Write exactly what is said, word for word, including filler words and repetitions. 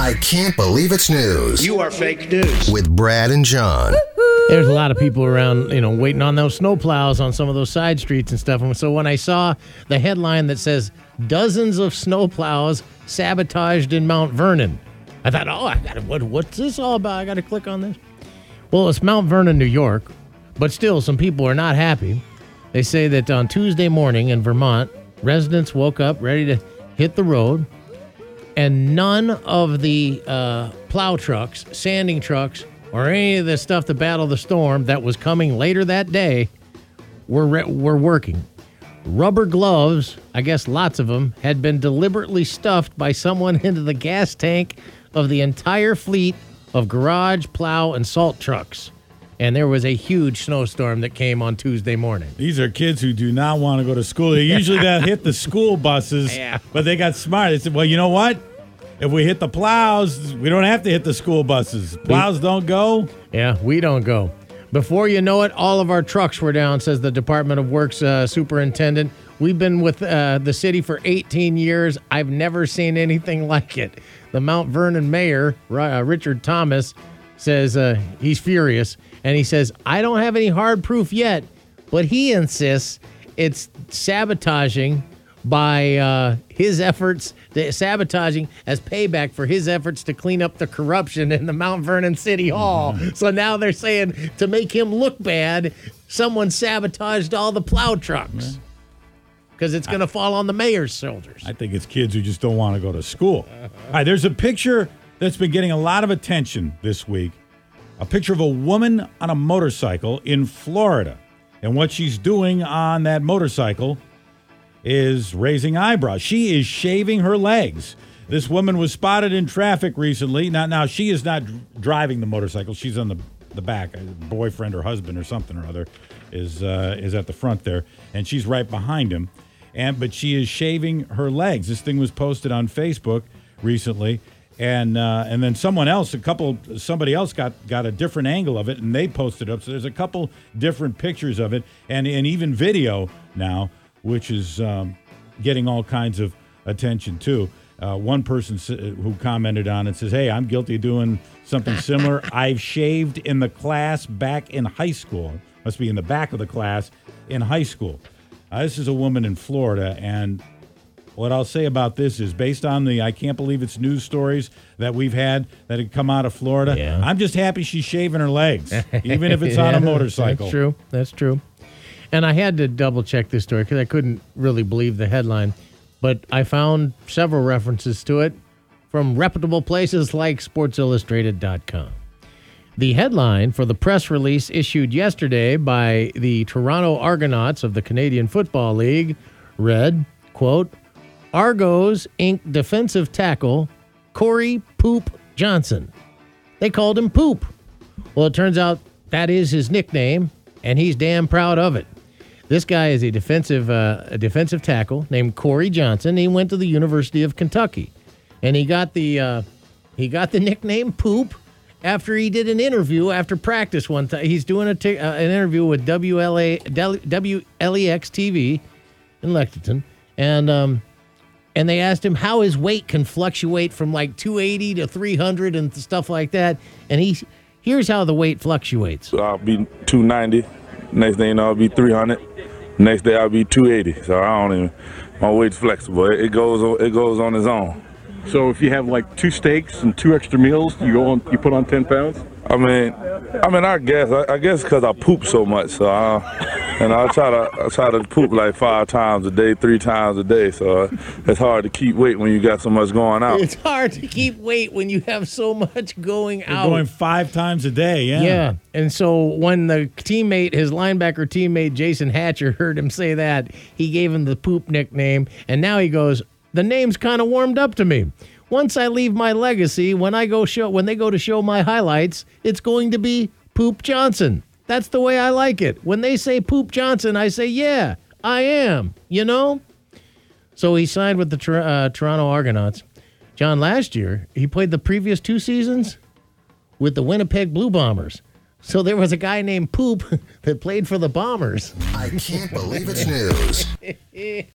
I Can't Believe It's News. You are fake news. With Brad and John. There's a lot of people around, you know, waiting on those snow plows on some of those side streets and stuff. And so when I saw the headline that says dozens of snow plows sabotaged in Mount Vernon, I thought, oh, I got what? What's this all about? I got to click on this. Well, it's Mount Vernon, New York, but still, some people are not happy. They say that on Tuesday morning in Vermont, residents woke up ready to hit the road, and none of the uh, plow trucks, sanding trucks, or any of the stuff to battle the storm that was coming later that day were re- were working. Rubber gloves, I guess lots of them, had been deliberately stuffed by someone into the gas tank of the entire fleet of garage, plow, and salt trucks. And there was a huge snowstorm that came on Tuesday morning. These are kids who do not want to go to school. They usually they'll hit the school buses, Yeah. but they got smart. They said, well, you know what? If we hit the plows, we don't have to hit the school buses. Plows don't go. Yeah, we don't go. Before you know it, all of our trucks were down, says the Department of Works uh, superintendent. We've been with uh, the city for eighteen years. I've never seen anything like it. The Mount Vernon mayor, uh, Richard Thomas, says uh, he's furious. And he says, I don't have any hard proof yet, but he insists it's sabotaging by uh, his efforts, the sabotaging as payback for his efforts to clean up the corruption in the Mount Vernon City Hall. Mm-hmm. So now they're saying to make him look bad, someone sabotaged all the plow trucks because it's going to fall on the mayor's shoulders. I think it's kids who just don't want to go to school. All right, there's a picture that's been getting a lot of attention this week. A picture of a woman on a motorcycle in Florida. And what she's doing on that motorcycle is raising eyebrows. She is shaving her legs. This woman was spotted in traffic recently. Now, now she is not driving the motorcycle. She's on the, the back. A boyfriend or husband or something or other is uh, is at the front there. And she's right behind him. And But she is shaving her legs. This thing was posted on Facebook recently. And uh, and then someone else, a couple, somebody else got, got a different angle of it, and they posted it up. So there's a couple different pictures of it, and, and even video now, which is um, getting all kinds of attention too. Uh, one person who commented on it says, hey, I'm guilty of doing something similar. I've shaved in the class back in high school. Must be in the back of the class in high school. Uh, this is a woman in Florida, and what I'll say about this is based on the I Can't Believe It's news stories that we've had that had come out of Florida, yeah. I'm just happy she's shaving her legs, even if it's yeah, on a motorcycle. That's true. That's true. And I had to double-check this story because I couldn't really believe the headline, but I found several references to it from reputable places like Sports Illustrated dot com. The headline for the press release issued yesterday by the Toronto Argonauts of the Canadian Football League read, quote, Argos Incorporated defensive tackle Corey Poop Johnson. They called him Poop. Well, it turns out that is his nickname, and he's damn proud of it. This guy is a defensive uh, a defensive tackle named Corey Johnson. He went to the University of Kentucky, and he got the uh, he got the nickname Poop after he did an interview after practice one time. He's doing a t- uh, an interview with W L A W L E X T V in Lexington, and um. And they asked him how his weight can fluctuate from like two eighty to three hundred and stuff like that. And he, here's how the weight fluctuates. So I'll be two ninety. Next thing you know, I'll be three hundred. Next day, I'll be two eighty. So I don't even, my weight's flexible. It, it goes on, it goes on its own. So if you have like two steaks and two extra meals, you go on, you put on ten pounds? I mean, I mean, I guess, I, I guess because I poop so much. So I, and I try to, I try to poop like five times a day, three times a day. So it's hard to keep weight when you got so much going out. It's hard to keep weight when you have so much going You're out. Going five times a day, yeah. Yeah, and so when the teammate, his linebacker teammate Jason Hatcher heard him say that, he gave him the Poop nickname, and now he goes, the name's kind of warmed up to me. Once I leave my legacy, when I go show, when they go to show my highlights, it's going to be Poop Johnson. That's the way I like it. When they say Poop Johnson, I say, yeah, I am, you know? So he signed with the Tor- uh, Toronto Argonauts. John, last year, he played the previous two seasons with the Winnipeg Blue Bombers. So there was a guy named Poop that played for the Bombers. I Can't Believe It's news.